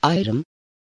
Ayrım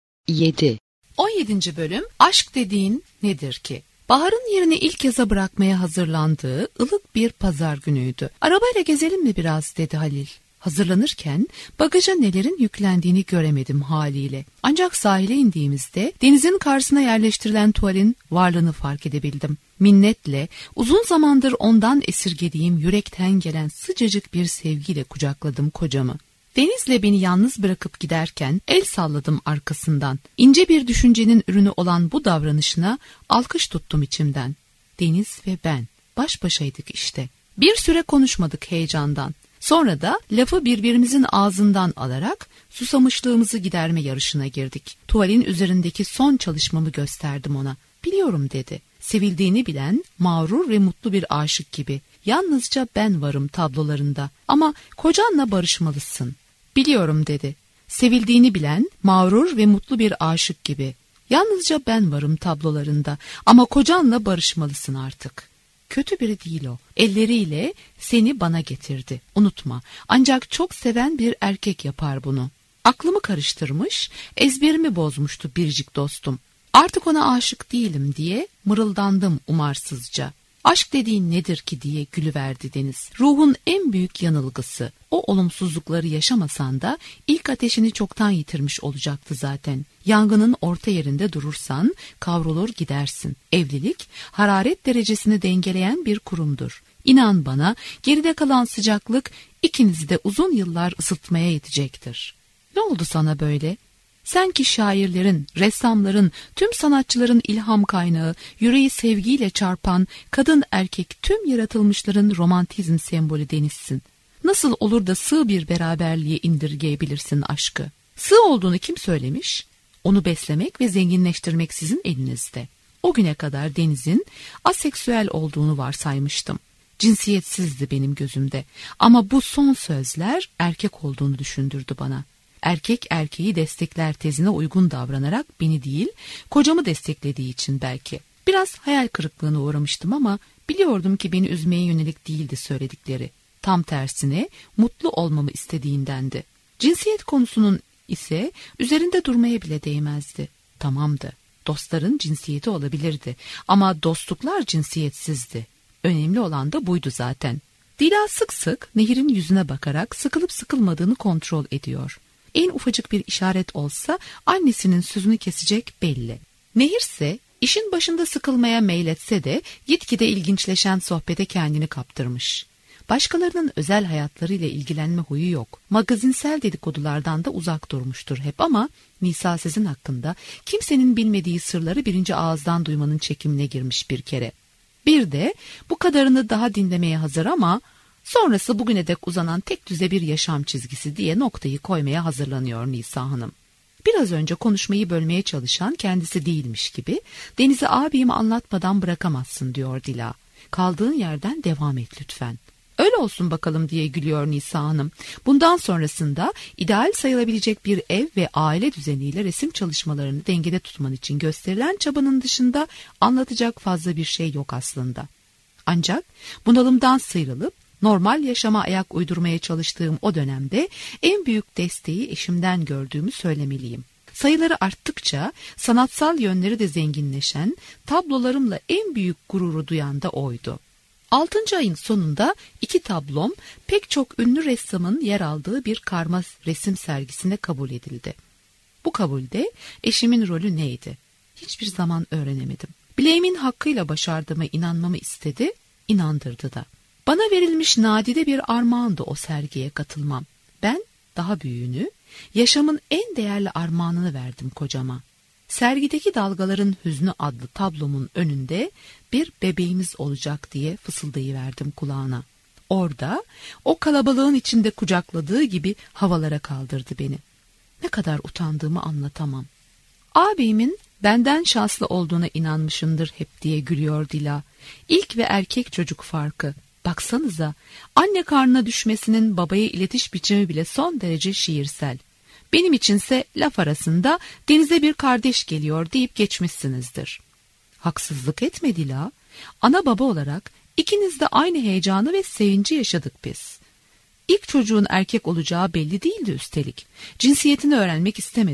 7. 17. bölüm Aşk dediğin nedir ki? Bahar'ın yerini ilk yaza bırakmaya hazırlandığı ılık bir pazar günüydü. Arabayla gezelim mi biraz dedi Halil. Hazırlanırken bagaja nelerin yüklendiğini göremedim haliyle. Ancak sahile indiğimizde denizin karşısına yerleştirilen tuvalin varlığını fark edebildim. Minnetle uzun zamandır ondan esirgediğim yürekten gelen sıcacık bir sevgiyle kucakladım kocamı. Deniz'le beni yalnız bırakıp giderken el salladım arkasından. İnce bir düşüncenin ürünü olan bu davranışına alkış tuttum içimden. Deniz ve ben baş başaydık işte. Bir süre konuşmadık heyecandan. Sonra da lafı birbirimizin ağzından alarak susamışlığımızı giderme yarışına girdik. Tuvalin üzerindeki son çalışmamı gösterdim ona. Biliyorum dedi. Sevildiğini bilen, mağrur ve mutlu bir aşık gibi. Yalnızca ben varım tablolarında. Ama kocanla barışmalısın. Biliyorum dedi. Sevildiğini bilen, mağrur ve mutlu bir aşık gibi. Yalnızca ben varım tablolarında. Ama kocanla barışmalısın artık. Kötü biri değil o. Elleriyle seni bana getirdi. Unutma. Ancak çok seven bir erkek yapar bunu. Aklımı karıştırmış, ezberimi bozmuştu biricik dostum. Artık ona aşık değilim diye mırıldandım umarsızca. Aşk dediğin nedir ki diye gülüverdi Deniz. Ruhun en büyük yanılgısı. O olumsuzlukları yaşamasan da ilk ateşini çoktan yitirmiş olacaktı zaten. Yangının orta yerinde durursan kavrulur gidersin. Evlilik hararet derecesini dengeleyen bir kurumdur. İnan bana geride kalan sıcaklık ikinizi de uzun yıllar ısıtmaya yetecektir. Ne oldu sana böyle? Sen ki şairlerin, ressamların, tüm sanatçıların ilham kaynağı, yüreği sevgiyle çarpan, kadın erkek tüm yaratılmışların romantizm sembolü Deniz'sin. Nasıl olur da sığ bir beraberliğe indirgeyebilirsin aşkı? Sığ olduğunu kim söylemiş? Onu beslemek ve zenginleştirmek sizin elinizde. O güne kadar Deniz'in aseksüel olduğunu varsaymıştım. Cinsiyetsizdi benim gözümde. Ama bu son sözler erkek olduğunu düşündürdü bana. Erkek erkeği destekler tezine uygun davranarak beni değil, kocamı desteklediği için belki. Biraz hayal kırıklığına uğramıştım ama biliyordum ki beni üzmeye yönelik değildi söyledikleri. Tam tersine mutlu olmamı istediğindendi. Cinsiyet konusunun ise üzerinde durmaya bile değmezdi. Tamamdı. Dostların cinsiyeti olabilirdi ama dostluklar cinsiyetsizdi. Önemli olan da buydu zaten. Dila sık sık Nehir'in yüzüne bakarak sıkılıp sıkılmadığını kontrol ediyor. En ufacık bir işaret olsa annesinin sözünü kesecek belli. Nehir ise işin başında sıkılmaya meyletse de gitgide ilginçleşen sohbete kendini kaptırmış. Başkalarının özel hayatlarıyla ilgilenme huyu yok. Magazinsel dedikodulardan da uzak durmuştur hep ama Nisa Sezin hakkında kimsenin bilmediği sırları birinci ağızdan duymanın çekimine girmiş bir kere. Bir de bu kadarını daha dinlemeye hazır ama sonrası bugüne dek uzanan tek düze bir yaşam çizgisi diye noktayı koymaya hazırlanıyor Nisa Hanım. Biraz önce konuşmayı bölmeye çalışan kendisi değilmiş gibi Deniz'e abimi anlatmadan bırakamazsın diyor Dila. Kaldığın yerden devam et lütfen. Öyle olsun bakalım diye gülüyor Nisa Hanım. Bundan sonrasında ideal sayılabilecek bir ev ve aile düzeniyle resim çalışmalarını dengede tutman için gösterilen çabanın dışında anlatacak fazla bir şey yok aslında. Ancak bunalımdan sıyrılıp normal yaşama ayak uydurmaya çalıştığım o dönemde en büyük desteği eşimden gördüğümü söylemeliyim. Sayıları arttıkça sanatsal yönleri de zenginleşen, tablolarımla en büyük gururu duyan da oydu. 6. ayın sonunda 2 tablom pek çok ünlü ressamın yer aldığı bir karma resim sergisine kabul edildi. Bu kabulde eşimin rolü neydi? Hiçbir zaman öğrenemedim. Bileğimin hakkıyla başardığıma inanmamı istedi, inandırdı da. Bana verilmiş nadide bir armağandı o sergiye katılmam. Ben daha büyüğünü, yaşamın en değerli armağanını verdim kocama. Sergideki Dalgaların Hüznü adlı tablomun önünde bir bebeğimiz olacak diye fısıldayıverdim kulağına. Orada o kalabalığın içinde kucakladığı gibi havalara kaldırdı beni. Ne kadar utandığımı anlatamam. Ağabeyimin benden şanslı olduğuna inanmışımdır hep diye gülüyor Dila. İlk ve erkek çocuk farkı. Baksanıza, anne karnına düşmesinin babaya iletiş biçimi bile son derece şiirsel. Benim içinse laf arasında Deniz'e bir kardeş geliyor deyip geçmişsinizdir. Haksızlık etme Dila. Ana baba olarak ikiniz de aynı heyecanı ve sevinci yaşadık biz. İlk çocuğun erkek olacağı belli değildi üstelik. Cinsiyetini öğrenmek istemedim.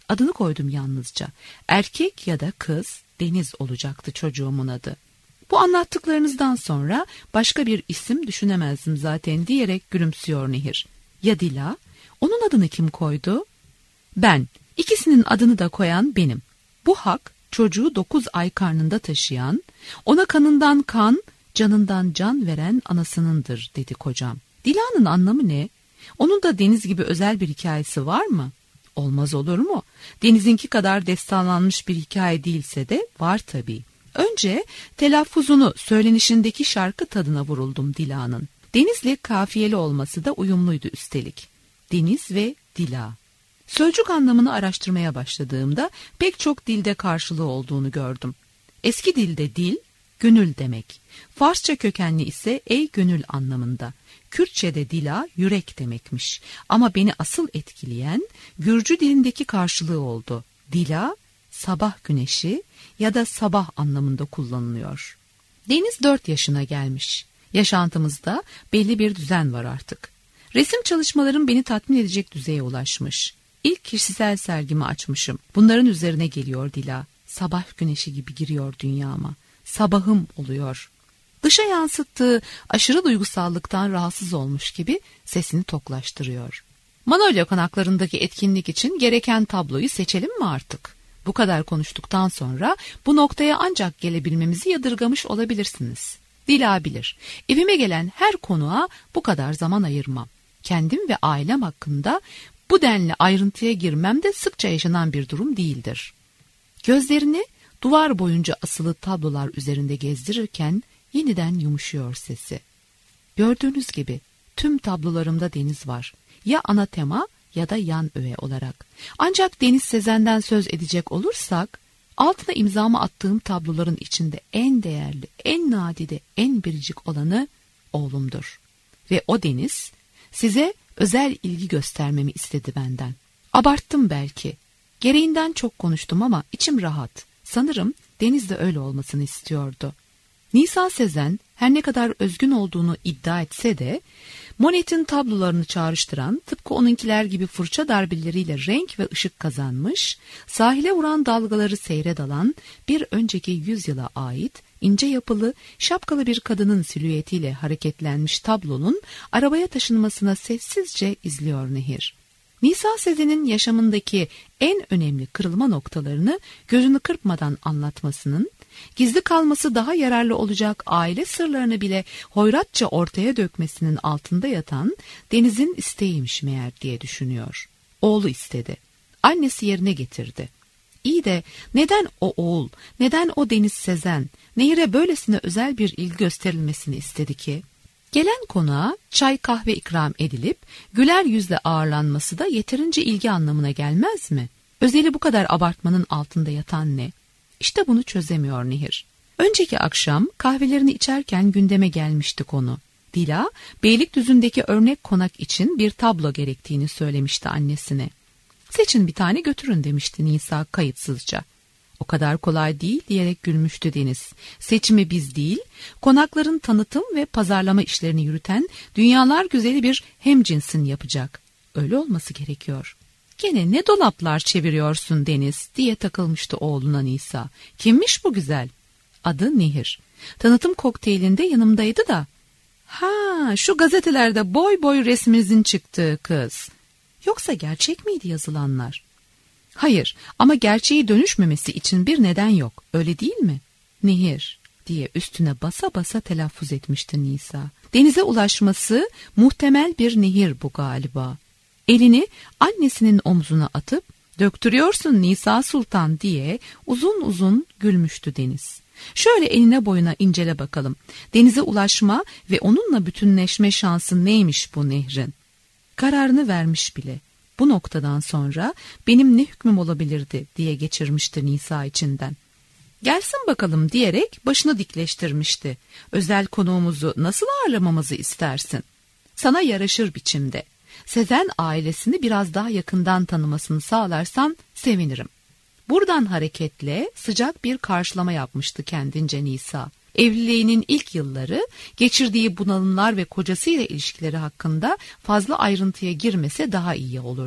Adını koydum yalnızca. Erkek ya da kız Deniz olacaktı çocuğumun adı. Bu anlattıklarınızdan sonra başka bir isim düşünemezdim zaten diyerek gülümsüyor Nehir. Ya Dila? Onun adını kim koydu? Ben. İkisinin adını da koyan benim. Bu hak çocuğu 9 ay karnında taşıyan, ona kanından kan, canından can veren anasınındır dedi kocam. Dila'nın anlamı ne? Onun da Deniz gibi özel bir hikayesi var mı? Olmaz olur mu? Deniz'inki kadar destanlanmış bir hikaye değilse de var tabii. Önce telaffuzunu, söylenişindeki şarkı tadına vuruldum Dila'nın. Deniz'le kafiyeli olması da uyumluydu üstelik. Deniz ve Dila. Sözcük anlamını araştırmaya başladığımda pek çok dilde karşılığı olduğunu gördüm. Eski dilde dil, gönül demek. Farsça kökenli ise ey gönül anlamında. Kürtçe'de dila yürek demekmiş. Ama beni asıl etkileyen Gürcü dilindeki karşılığı oldu. Dila, sabah güneşi ya da sabah anlamında kullanılıyor. Deniz 4 yaşına gelmiş. Yaşantımızda belli bir düzen var artık. Resim çalışmalarım beni tatmin edecek düzeye ulaşmış. İlk kişisel sergimi açmışım. Bunların üzerine geliyor Dila. Sabah güneşi gibi giriyor dünyama. Sabahım oluyor. Dışa yansıttığı aşırı duygusallıktan rahatsız olmuş gibi sesini toklaştırıyor. Manolya konaklarındaki etkinlik için gereken tabloyu seçelim mi artık? Bu kadar konuştuktan sonra bu noktaya ancak gelebilmemizi yadırgamış olabilirsiniz. Dila bilir. Evime gelen her konuğa bu kadar zaman ayırmam. Kendim ve ailem hakkında bu denli ayrıntıya girmem de sıkça yaşanan bir durum değildir. Gözlerini duvar boyunca asılı tablolar üzerinde gezdirirken yeniden yumuşuyor sesi. Gördüğünüz gibi tüm tablolarımda Deniz var. Ya ana tema ya da yan öğe olarak. Ancak Deniz Sezen'den söz edecek olursak, altına imzamı attığım tabloların içinde en değerli, en nadide, en biricik olanı oğlumdur. Ve o Deniz size özel ilgi göstermemi istedi benden. Abarttım belki. Gereğinden çok konuştum ama içim rahat. Sanırım Deniz de öyle olmasını istiyordu. Nisa Sezen her ne kadar özgün olduğunu iddia etse de Monet'in tablolarını çağrıştıran, tıpkı onunkiler gibi fırça darbeleriyle renk ve ışık kazanmış, sahile vuran dalgaları seyre dalan bir önceki yüzyıla ait ince yapılı, şapkalı bir kadının silüetiyle hareketlenmiş tablonun arabaya taşınmasına sessizce izliyor Nehir. Nisa Sezen'in yaşamındaki en önemli kırılma noktalarını gözünü kırpmadan anlatmasının, gizli kalması daha yararlı olacak aile sırlarını bile hoyratça ortaya dökmesinin altında yatan Deniz'in isteğiymiş meğer diye düşünüyor. Oğlu istedi. Annesi yerine getirdi. İyi de neden o oğul, neden o Deniz Sezen, Nehir'e böylesine özel bir ilgi gösterilmesini istedi ki? Gelen konağa çay kahve ikram edilip güler yüzle ağırlanması da yeterince ilgi anlamına gelmez mi? Özeli bu kadar abartmanın altında yatan ne? İşte bunu çözemiyor Nehir. Önceki akşam kahvelerini içerken gündeme gelmişti konu. Dila, Beylikdüzü'ndeki örnek konak için bir tablo gerektiğini söylemişti annesine. Seçin bir tane götürün demişti Nisa kayıtsızca. O kadar kolay değil diyerek gülmüştü Deniz. Seçimi biz değil, konakların tanıtım ve pazarlama işlerini yürüten dünyalar güzeli bir hemcinsin yapacak. Öyle olması gerekiyor. Gene ne dolaplar çeviriyorsun Deniz diye takılmıştı oğluna Nisa. Kimmiş bu güzel? Adı Nehir. Tanıtım kokteylinde yanımdaydı da. Ha, şu gazetelerde boy boy resminizin çıktığı kız. Yoksa gerçek miydi yazılanlar? Hayır, ama gerçeği dönüşmemesi için bir neden yok. Öyle değil mi? Nehir diye üstüne basa basa telaffuz etmişti Nisa. Denize ulaşması muhtemel bir nehir bu galiba. Elini annesinin omzuna atıp döktürüyorsun Nisa Sultan diye uzun uzun gülmüştü Deniz. Şöyle eline boyuna incele bakalım. Denize ulaşma ve onunla bütünleşme şansı neymiş bu nehrin? Kararını vermiş bile. Bu noktadan sonra benim ne hükmüm olabilirdi diye geçirmişti Nisa içinden. Gelsin bakalım diyerek başını dikleştirmişti. Özel konuğumuzu nasıl ağırlamamızı istersin? Sana yaraşır biçimde. Sezen ailesini biraz daha yakından tanımasını sağlarsan sevinirim. Buradan hareketle sıcak bir karşılama yapmıştı kendince Nisa. Evliliğinin ilk yılları, geçirdiği bunalımlar ve kocasıyla ilişkileri hakkında fazla ayrıntıya girmese daha iyi olurdu.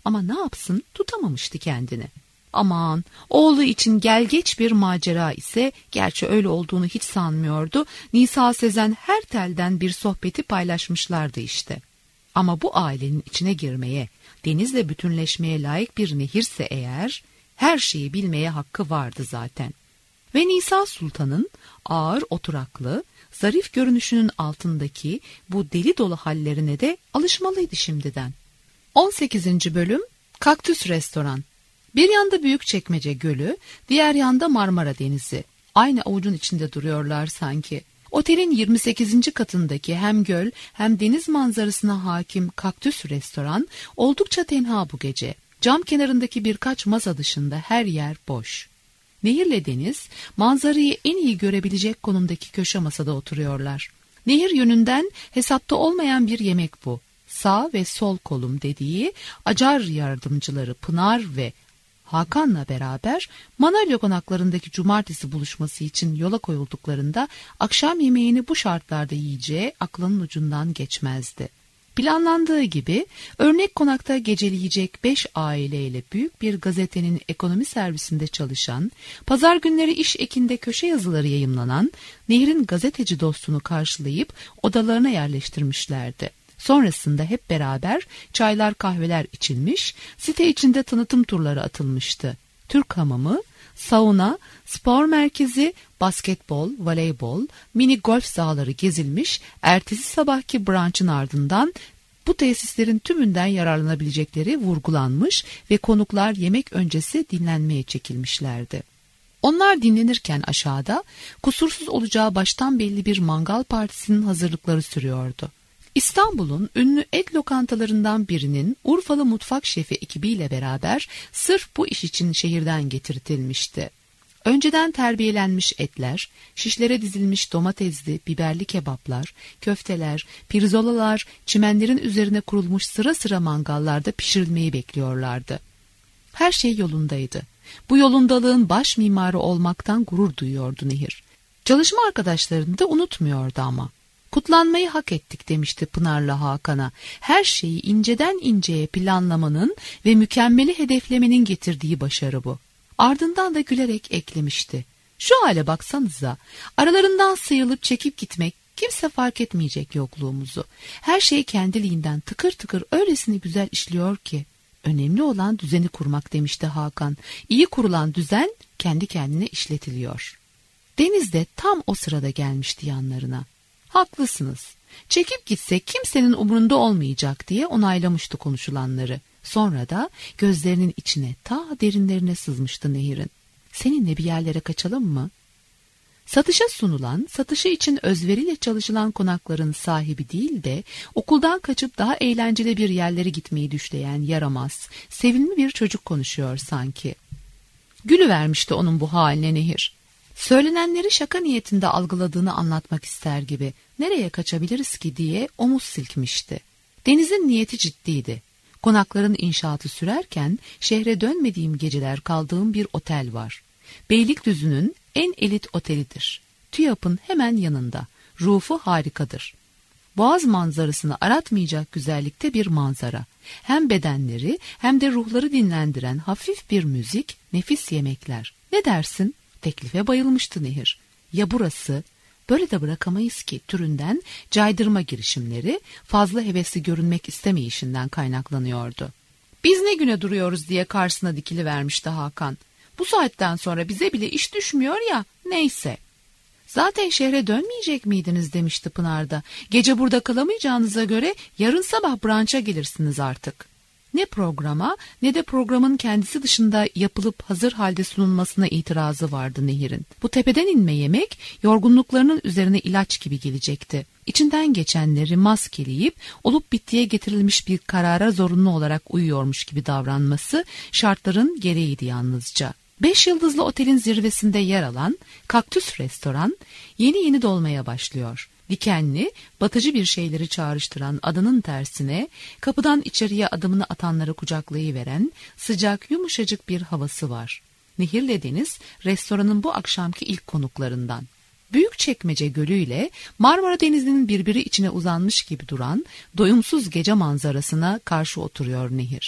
Ama ne yapsın, tutamamıştı kendini. Aman, oğlu için gelgeç bir macera ise, gerçi öyle olduğunu hiç sanmıyordu, Nisa Sezen her telden bir sohbeti paylaşmışlardı işte. Ama bu ailenin içine girmeye, denizle bütünleşmeye layık bir nehirse eğer, her şeyi bilmeye hakkı vardı zaten. Ve Nisa Sultan'ın ağır oturaklı, zarif görünüşünün altındaki bu deli dolu hallerine de alışmalıydı şimdiden. 18. bölüm Kaktüs Restoran. Bir yanda Büyükçekmece Gölü, diğer yanda Marmara Denizi. Aynı avucun içinde duruyorlar sanki. Otelin 28. katındaki hem göl hem deniz manzarasına hakim Kaktüs Restoran oldukça tenha bu gece. Cam kenarındaki birkaç masa dışında her yer boş. Nehirle deniz, manzarayı en iyi görebilecek konumdaki köşe masada oturuyorlar. Nehir yönünden hesapta olmayan bir yemek bu. Sağ ve sol kolum dediği acar yardımcıları Pınar ve Hakan'la beraber Manolya konaklarındaki cumartesi buluşması için yola koyulduklarında akşam yemeğini bu şartlarda yiyeceği aklının ucundan geçmezdi. Planlandığı gibi örnek konakta geceleyecek 5 aileyle büyük bir gazetenin ekonomi servisinde çalışan, pazar günleri iş ekinde köşe yazıları yayımlanan Nehir'in gazeteci dostunu karşılayıp odalarına yerleştirmişlerdi. Sonrasında hep beraber çaylar kahveler içilmiş, site içinde tanıtım turları atılmıştı. Türk hamamı, sauna, spor merkezi, basketbol, voleybol, mini golf sahaları gezilmiş, ertesi sabahki brunch'ın ardından bu tesislerin tümünden yararlanabilecekleri vurgulanmış ve konuklar yemek öncesi dinlenmeye çekilmişlerdi. Onlar dinlenirken aşağıda kusursuz olacağı baştan belli bir mangal partisinin hazırlıkları sürüyordu. İstanbul'un ünlü et lokantalarından birinin Urfalı mutfak şefi ekibiyle beraber sırf bu iş için şehirden getirtilmişti. Önceden terbiyelenmiş etler, şişlere dizilmiş domatesli, biberli kebaplar, köfteler, pirzolalar, çimenlerin üzerine kurulmuş sıra sıra mangallarda pişirilmeyi bekliyorlardı. Her şey yolundaydı. Bu yolundalığın baş mimarı olmaktan gurur duyuyordu Nehir. Çalışma arkadaşlarını da unutmuyordu ama. Kutlanmayı hak ettik demişti Pınar'la Hakan'a. Her şeyi inceden inceye planlamanın ve mükemmeli hedeflemenin getirdiği başarı bu. Ardından da gülerek eklemişti. Şu hale baksanıza, aralarından sıyrılıp çekip gitmek kimse fark etmeyecek yokluğumuzu. Her şey kendiliğinden tıkır tıkır öylesine güzel işliyor ki. Önemli olan düzeni kurmak demişti Hakan. İyi kurulan düzen kendi kendine işletiliyor. Deniz de tam o sırada gelmişti yanlarına. Haklısınız. Çekip gitsek kimsenin umurunda olmayacak diye onaylamıştı konuşulanları. Sonra da gözlerinin içine ta derinlerine sızmıştı Nehir'in. Seninle bir yerlere kaçalım mı? Satışa sunulan, satışı için özveriyle çalışılan konakların sahibi değil de okuldan kaçıp daha eğlenceli bir yerlere gitmeyi düşleyen yaramaz, sevimli bir çocuk konuşuyor sanki. Gülüvermişti onun bu haline Nehir. Söylenenleri şaka niyetinde algıladığını anlatmak ister gibi nereye kaçabiliriz ki diye omuz silkmişti. Deniz'in niyeti ciddiydi. Konakların inşaatı sürerken şehre dönmediğim geceler kaldığım bir otel var. Beylikdüzü'nün en elit otelidir. TÜYAP'ın hemen yanında. Rufu harikadır. Boğaz manzarasını aratmayacak güzellikte bir manzara. Hem bedenleri hem de ruhları dinlendiren hafif bir müzik, nefis yemekler. Ne dersin? Teklife bayılmıştı Nehir. Ya burası? Böyle de bırakamayız ki türünden caydırma girişimleri fazla hevesli görünmek istemeyişinden kaynaklanıyordu. Biz ne güne duruyoruz diye karşısına dikilivermişti Hakan. Bu saatten sonra bize bile iş düşmüyor ya, neyse. Zaten şehre dönmeyecek miydiniz demişti Pınar da. Gece burada kalamayacağınıza göre yarın sabah brunch'a gelirsiniz artık. Ne programa ne de programın kendisi dışında yapılıp hazır halde sunulmasına itirazı vardı Nehir'in. Bu tepeden inme yemek yorgunluklarının üzerine ilaç gibi gelecekti. İçinden geçenleri maskeleyip olup bittiye getirilmiş bir karara zorunlu olarak uyuyormuş gibi davranması şartların gereğiydi yalnızca. 5 yıldızlı otelin zirvesinde yer alan Kaktüs Restoran yeni dolmaya başlıyor. Dikenli, batıcı bir şeyleri çağrıştıran adının tersine kapıdan içeriye adımını atanları kucaklayıveren sıcak yumuşacık bir havası var. Nehirle Deniz restoranın bu akşamki ilk konuklarından. Büyükçekmece Gölü ile Marmara Denizi'nin birbiri içine uzanmış gibi duran doyumsuz gece manzarasına karşı oturuyor Nehir.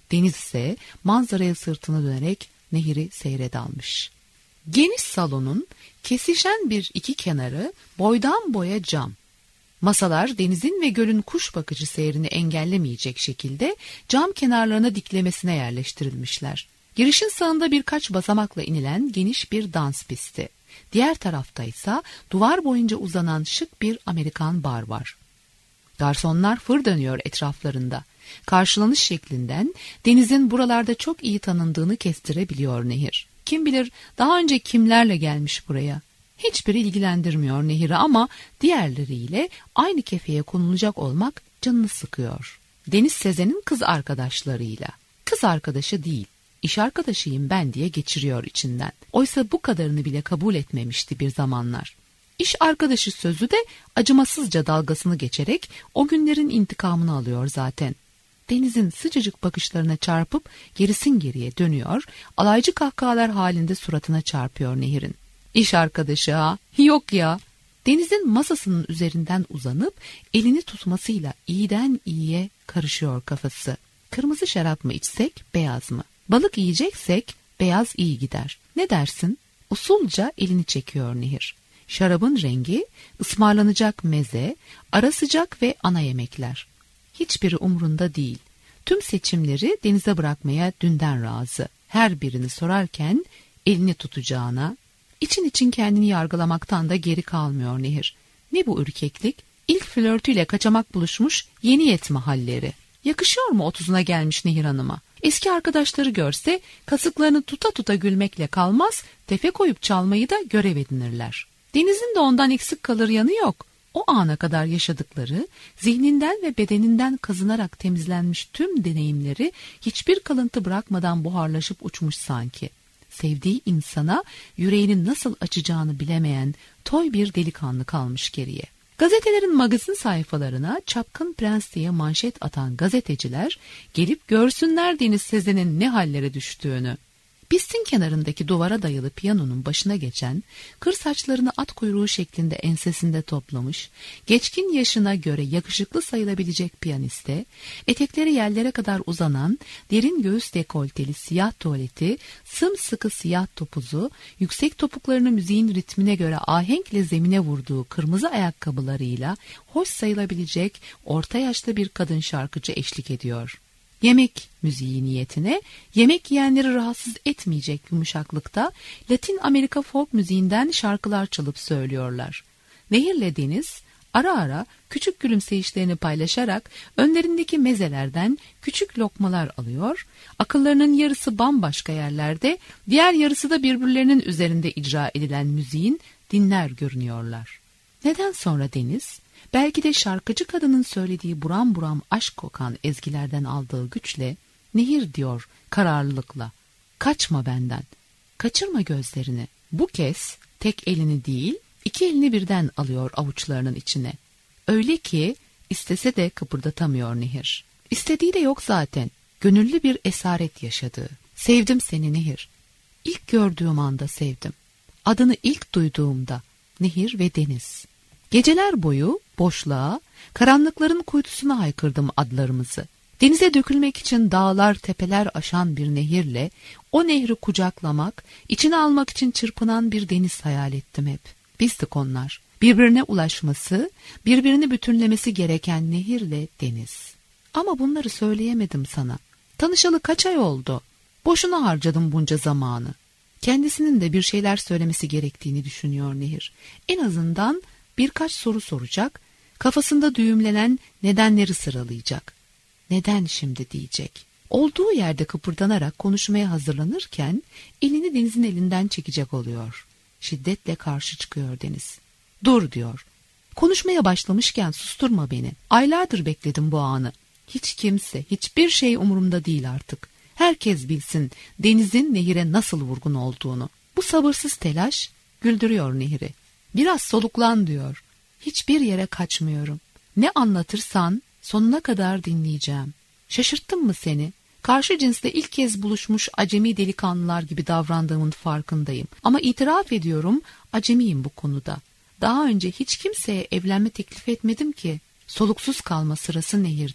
Deniz ise manzaraya sırtını dönerek nehri seyre dalmış. Geniş salonun kesişen bir iki kenarı boydan boya cam. Masalar denizin ve gölün kuş bakıcı seyrini engellemeyecek şekilde cam kenarlarına diklemesine yerleştirilmişler. Girişin sağında birkaç basamakla inilen geniş bir dans pisti. Diğer tarafta ise duvar boyunca uzanan şık bir Amerikan bar var. Garsonlar fır dönüyor etraflarında. Karşılanış şeklinden denizin buralarda çok iyi tanındığını kestirebiliyor nehir. Kim bilir daha önce kimlerle gelmiş buraya. Hiçbiri ilgilendirmiyor nehri ama diğerleriyle aynı kefeye konulacak olmak canını sıkıyor. Deniz Sezen'in kız arkadaşlarıyla. Kız arkadaşı değil, iş arkadaşıyım ben diye geçiriyor içinden. Oysa bu kadarını bile kabul etmemişti bir zamanlar. İş arkadaşı sözü de acımasızca dalgasını geçerek o günlerin intikamını alıyor zaten. Deniz'in sıcacık bakışlarına çarpıp gerisin geriye dönüyor, alaycı kahkahalar halinde suratına çarpıyor Nehir'in. İş arkadaşı ha? Yok ya. Deniz'in masasının üzerinden uzanıp elini tutmasıyla iyiden iyiye karışıyor kafası. Kırmızı şarap mı içsek, beyaz mı? Balık yiyeceksek beyaz iyi gider. Ne dersin? Usulca elini çekiyor Nehir. Şarabın rengi, ısmarlanacak meze, ara sıcak ve ana yemekler. Hiçbiri umrunda değil. Tüm seçimleri Deniz'e bırakmaya dünden razı. Her birini sorarken elini tutacağına, için kendini yargılamaktan da geri kalmıyor Nehir. Ne bu ürkeklik? İlk flörtüyle kaçamak buluşmuş yeni yetme halleri. Yakışıyor mu 30'una gelmiş Nehir Hanım'a? Eski arkadaşları görse kasıklarını tuta tuta gülmekle kalmaz, tefe koyup çalmayı da görev edinirler. Deniz'in de ondan eksik kalır yanı yok. O ana kadar yaşadıkları, zihninden ve bedeninden kazınarak temizlenmiş tüm deneyimleri hiçbir kalıntı bırakmadan buharlaşıp uçmuş sanki. Sevdiği insana yüreğini nasıl açacağını bilemeyen toy bir delikanlı kalmış geriye. Gazetelerin magazin sayfalarına Çapkın Prens diye manşet atan gazeteciler gelip görsünler Deniz Sezen'in ne hallere düştüğünü. Pistin kenarındaki duvara dayalı piyanonun başına geçen, kır saçlarını at kuyruğu şeklinde ensesinde toplamış, geçkin yaşına göre yakışıklı sayılabilecek piyaniste, etekleri yerlere kadar uzanan, derin göğüs dekolteli siyah tuvaleti, sımsıkı siyah topuzu, yüksek topuklarını müziğin ritmine göre ahenkle zemine vurduğu kırmızı ayakkabılarıyla hoş sayılabilecek orta yaşlı bir kadın şarkıcı eşlik ediyor. Yemek müziği niyetine, yemek yiyenleri rahatsız etmeyecek yumuşaklıkta Latin Amerika folk müziğinden şarkılar çalıp söylüyorlar. Nehirle Deniz ara ara küçük gülümseyişlerini paylaşarak önlerindeki mezelerden küçük lokmalar alıyor, akıllarının yarısı bambaşka yerlerde, diğer yarısı da birbirlerinin üzerinde icra edilen müziğin dinler görünüyorlar. Neden sonra Deniz? Belki de şarkıcı kadının söylediği buram buram aşk kokan ezgilerden aldığı güçle, Nehir diyor kararlılıkla, kaçma benden, kaçırma gözlerini. Bu kez tek elini değil, iki elini birden alıyor avuçlarının içine. Öyle ki istese de kıpırdatamıyor Nehir. İstediği de yok zaten, gönüllü bir esaret yaşadığı. Sevdim seni Nehir. İlk gördüğüm anda sevdim. Adını ilk duyduğumda Nehir ve Deniz. Geceler boyu boşluğa, karanlıkların kuytusuna haykırdım adlarımızı. Denize dökülmek için dağlar, tepeler aşan bir nehirle o nehri kucaklamak, içine almak için çırpınan bir deniz hayal ettim hep. Bizdik onlar. Birbirine ulaşması, birbirini bütünlemesi gereken nehirle deniz. Ama bunları söyleyemedim sana. Tanışalı kaç ay oldu? Boşuna harcadım bunca zamanı. Kendisinin de bir şeyler söylemesi gerektiğini düşünüyor Nehir. En azından birkaç soru soracak, kafasında düğümlenen nedenleri sıralayacak. Neden şimdi diyecek. Olduğu yerde kıpırdanarak konuşmaya hazırlanırken elini Deniz'in elinden çekecek oluyor. Şiddetle karşı çıkıyor Deniz. Dur diyor. Konuşmaya başlamışken susturma beni. Aylardır bekledim bu anı. Hiç kimse, hiçbir şey umurumda değil artık. Herkes bilsin Deniz'in Nehir'e nasıl vurgun olduğunu. Bu sabırsız telaş güldürüyor Nehir'i. Biraz soluklan diyor. Hiçbir yere kaçmıyorum. Ne anlatırsan sonuna kadar dinleyeceğim. Şaşırttım mı seni? Karşı cinsle ilk kez buluşmuş acemi delikanlılar gibi davrandığımın farkındayım. Ama itiraf ediyorum, acemiyim bu konuda. Daha önce hiç kimseye evlenme teklif etmedim ki. Soluksuz kalma sırası Nehir'de.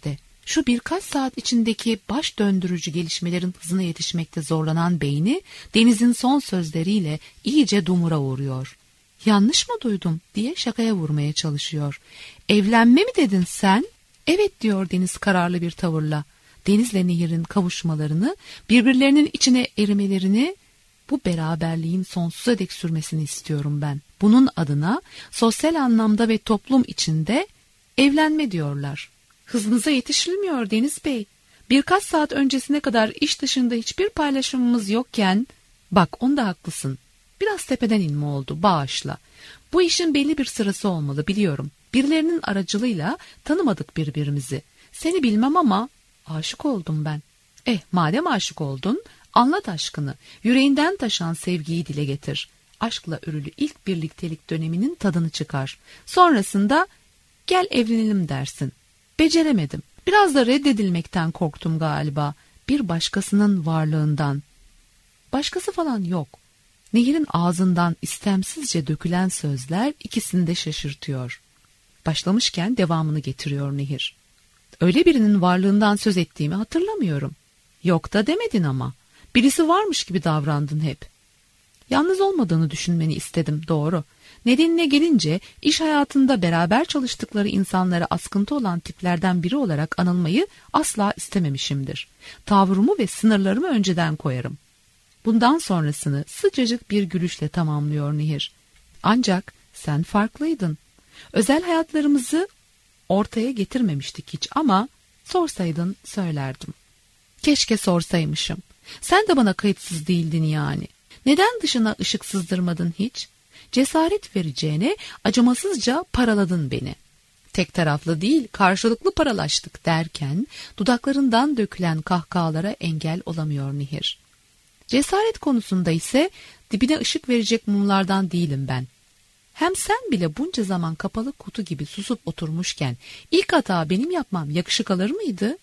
Şu birkaç saat içindeki baş döndürücü gelişmelerin hızına yetişmekte zorlanan beyni Deniz'in son sözleriyle iyice dumura uğruyor. Yanlış mı duydum diye şakaya vurmaya çalışıyor. Evlenme mi dedin sen? Evet diyor Deniz kararlı bir tavırla. Deniz'le Nehir'in kavuşmalarını, birbirlerinin içine erimelerini, bu beraberliğin sonsuza dek sürmesini istiyorum ben. Bunun adına sosyal anlamda ve toplum içinde evlenme diyorlar. Hızınıza yetişilmiyor Deniz Bey. Birkaç saat öncesine kadar iş dışında hiçbir paylaşımımız yokken, bak onda haklısın. Biraz tepeden inme oldu, bağışla. Bu işin belli bir sırası olmalı biliyorum. Birilerinin aracılığıyla tanımadık birbirimizi. Seni bilmem ama aşık oldum ben. Madem aşık oldun, anlat aşkını. Yüreğinden taşan sevgiyi dile getir. Aşkla örülü ilk birliktelik döneminin tadını çıkar. Sonrasında gel evlenelim dersin. Beceremedim. Biraz da reddedilmekten korktum galiba. Bir başkasının varlığından. Başkası falan yok. Nehir'in ağzından istemsizce dökülen sözler ikisini de şaşırtıyor. Başlamışken devamını getiriyor Nehir. Öyle birinin varlığından söz ettiğimi hatırlamıyorum. Yok da demedin ama. Birisi varmış gibi davrandın hep. Yalnız olmadığını düşünmeni istedim, doğru. Nedenine gelince iş hayatında beraber çalıştıkları insanlara askıntı olan tiplerden biri olarak anılmayı asla istememişimdir. Tavrımı ve sınırlarımı önceden koyarım. Bundan sonrasını sıcacık bir gülüşle tamamlıyor Nehir. Ancak sen farklıydın. Özel hayatlarımızı ortaya getirmemiştik hiç ama sorsaydın söylerdim. Keşke sorsaymışım. Sen de bana kayıtsız değildin yani. Neden dışına ışık sızdırmadın hiç? Cesaret vereceğine acımasızca paraladın beni. Tek taraflı değil, karşılıklı paralaştık derken dudaklarından dökülen kahkahalara engel olamıyor Nehir. Cesaret konusunda ise dibine ışık verecek mumlardan değilim ben. Hem sen bile bunca zaman kapalı kutu gibi susup oturmuşken ilk hata benim yapmam yakışık alır mıydı?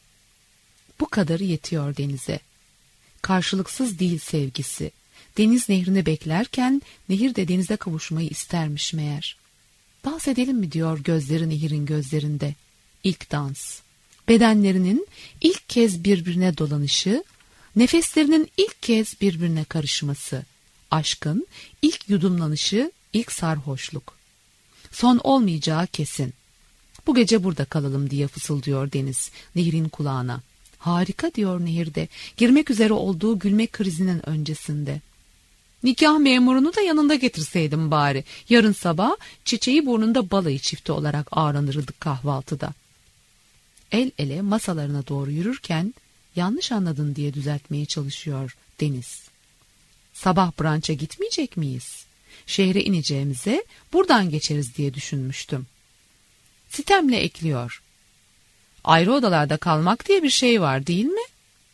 Bu kadarı yetiyor Deniz'e. Karşılıksız değil sevgisi. Deniz nehrini beklerken nehir de denize kavuşmayı istermiş meğer. Dans edelim mi diyor gözleri Nehir'in gözlerinde. İlk dans. Bedenlerinin ilk kez birbirine dolanışı, nefeslerinin ilk kez birbirine karışması, aşkın ilk yudumlanışı, ilk sarhoşluk. Son olmayacağı kesin. Bu gece burada kalalım diye fısıldıyor Deniz Nehir'in kulağına. Harika diyor Nehir de, girmek üzere olduğu gülme krizinin öncesinde. Nikah memurunu da yanında getirseydim bari. Yarın sabah çiçeği burnunda balayı çifti olarak ağırlanırdık kahvaltıda. El ele masalarına doğru yürürken yanlış anladın diye düzeltmeye çalışıyor Deniz. Sabah brança gitmeyecek miyiz? Şehre ineceğimize buradan geçeriz diye düşünmüştüm. Sitemle ekliyor. Ayrı odalarda kalmak diye bir şey var değil mi?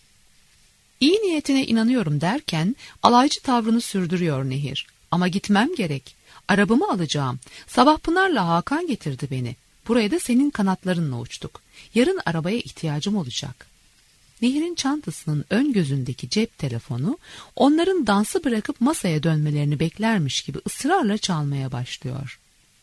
İyi niyetine inanıyorum derken alaycı tavrını sürdürüyor Nehir. Ama gitmem gerek. Arabamı alacağım. Sabah Pınar'la Hakan getirdi beni. Buraya da senin kanatlarınla uçtuk. Yarın arabaya ihtiyacım olacak. Nehir'in çantasının ön gözündeki cep telefonu onların dansı bırakıp masaya dönmelerini beklermiş gibi ısrarla çalmaya başlıyor.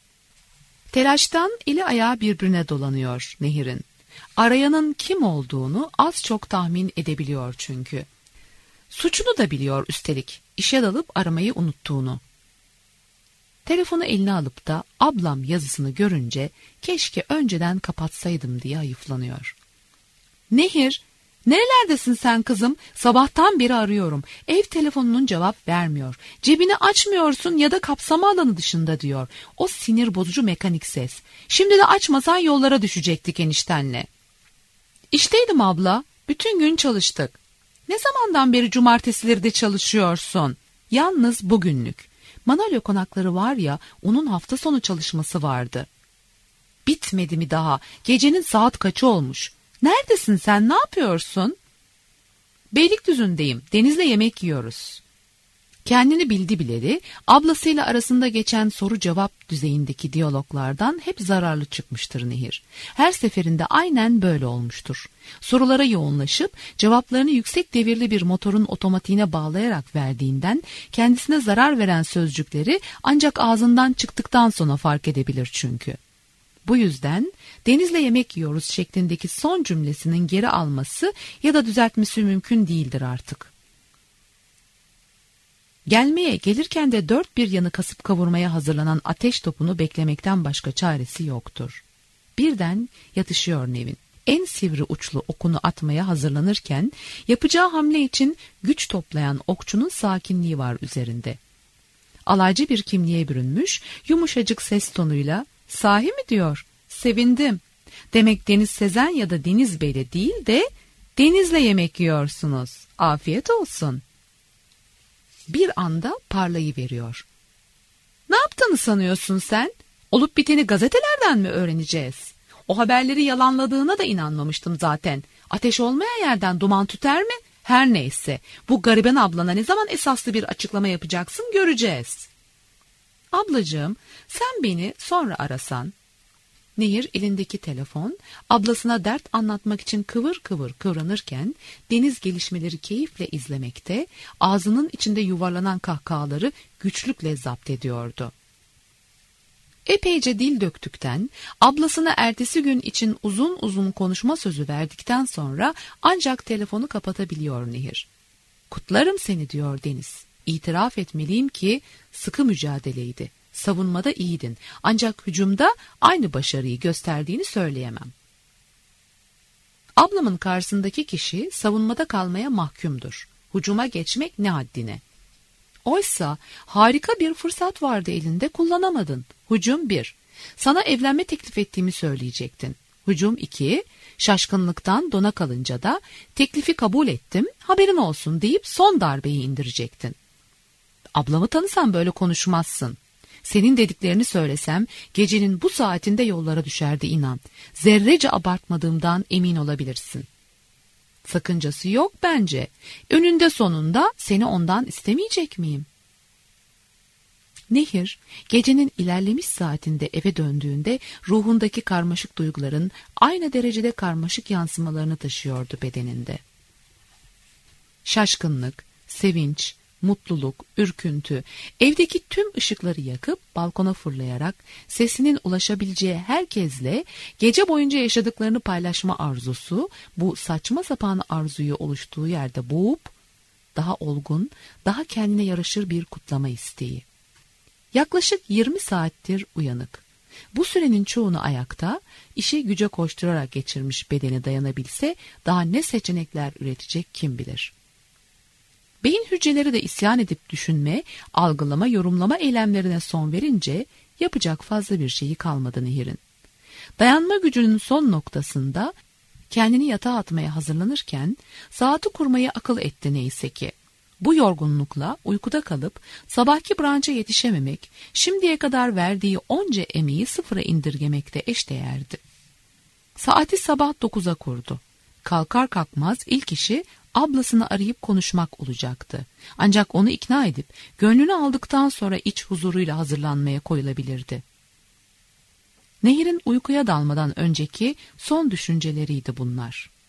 Telaştan eli ayağı birbirine dolanıyor Nehir'in. Arayanın kim olduğunu az çok tahmin edebiliyor çünkü. Suçunu da biliyor üstelik, işe dalıp aramayı unuttuğunu. Telefonu eline alıp da ablam yazısını görünce keşke önceden kapatsaydım diye hayıflanıyor. Nehir, nerelerdesin sen kızım? Sabahtan beri arıyorum. Ev telefonunun cevap vermiyor. Cebini açmıyorsun ya da kapsama alanı dışında diyor. O sinir bozucu mekanik ses. Şimdi de açmasan yollara düşecektik eniştenle. İşteydim abla. Bütün gün çalıştık. Ne zamandan beri cumartesileri de çalışıyorsun? Yalnız bugünlük. Manolya konakları var ya, onun hafta sonu çalışması vardı. Bitmedi mi daha? Gecenin saat kaçı olmuş? Neredesin sen? Ne yapıyorsun? Beylikdüzü'ndeyim. Deniz'le yemek yiyoruz. Kendini bildi bileli ablasıyla arasında geçen soru cevap düzeyindeki diyaloglardan hep zararlı çıkmıştır Nehir. Her seferinde aynen böyle olmuştur. Sorulara yoğunlaşıp cevaplarını yüksek devirli bir motorun otomatiğine bağlayarak verdiğinden kendisine zarar veren sözcükleri ancak ağzından çıktıktan sonra fark edebilir çünkü. Bu yüzden Deniz'le yemek yiyoruz şeklindeki son cümlesinin geri alması ya da düzeltmesi mümkün değildir artık. Gelmeye, gelirken de dört bir yanı kasıp kavurmaya hazırlanan ateş topunu beklemekten başka çaresi yoktur. Birden yatışıyor Nevin. En sivri uçlu okunu atmaya hazırlanırken yapacağı hamle için güç toplayan okçunun sakinliği var üzerinde. Alaycı bir kimliğe bürünmüş, yumuşacık ses tonuyla "Sahi mi?" diyor. "Sevindim. Demek Deniz Sezen ya da Deniz Bey'le değil de Deniz'le yemek yiyorsunuz. Afiyet olsun." Bir anda parlayıveriyor. "Ne yaptığını sanıyorsun sen? Olup biteni gazetelerden mi öğreneceğiz? O haberleri yalanladığına da inanmamıştım zaten. Ateş olmayan yerden duman tüter mi? Her neyse, bu gariban ablana ne zaman esaslı bir açıklama yapacaksın göreceğiz." "Ablacığım, sen beni sonra arasan." Nehir elindeki telefon, ablasına dert anlatmak için kıvır kıvır kıvranırken Deniz gelişmeleri keyifle izlemekte, ağzının içinde yuvarlanan kahkahaları güçlükle zapt ediyordu. Epeyce dil döktükten, ablasına ertesi gün için uzun uzun konuşma sözü verdikten sonra ancak telefonu kapatabiliyor Nehir. "Kutlarım seni," diyor Deniz. "İtiraf etmeliyim ki sıkı mücadeleydi. Savunmada iyiydin. Ancak hücumda aynı başarıyı gösterdiğini söyleyemem." Ablamın karşısındaki kişi savunmada kalmaya mahkumdur. Hücuma geçmek ne haddine. Oysa harika bir fırsat vardı elinde, kullanamadın. Hücum 1. Sana evlenme teklif ettiğimi söyleyecektin. Hücum 2. Şaşkınlıktan dona kalınca da teklifi kabul ettim, haberin olsun deyip son darbeyi indirecektin. Ablamı tanısan böyle konuşmazsın. Senin dediklerini söylesem gecenin bu saatinde yollara düşerdi inan. Zerrece abartmadığımdan emin olabilirsin. Sakıncası yok bence. Önünde sonunda seni ondan istemeyecek miyim? Nehir, gecenin ilerlemiş saatinde eve döndüğünde ruhundaki karmaşık duyguların aynı derecede karmaşık yansımalarını taşıyordu bedeninde. Şaşkınlık, sevinç, mutluluk, ürküntü, evdeki tüm ışıkları yakıp balkona fırlayarak sesinin ulaşabileceği herkesle gece boyunca yaşadıklarını paylaşma arzusu, bu saçma sapan arzuyu oluştuğu yerde boğup daha olgun, daha kendine yaraşır bir kutlama isteği. Yaklaşık 20 saattir uyanık. Bu sürenin çoğunu ayakta, işi güce koşturarak geçirmiş bedeni dayanabilse daha ne seçenekler üretecek kim bilir. Beyin hücreleri de isyan edip düşünme, algılama, yorumlama eylemlerine son verince yapacak fazla bir şeyi kalmadı Nehir'in. Dayanma gücünün son noktasında kendini yatağa atmaya hazırlanırken saati kurmayı akıl etti neyse ki. Bu yorgunlukla uykuda kalıp sabahki branşa yetişememek, şimdiye kadar verdiği onca emeği sıfıra indirgemekte eşdeğerdi. Saati sabah 9'a kurdu. Kalkar kalkmaz ilk işi ablasını arayıp konuşmak olacaktı. Ancak onu ikna edip gönlünü aldıktan sonra iç huzuruyla hazırlanmaya koyulabilirdi. Nehir'in uykuya dalmadan önceki son düşünceleriydi bunlar.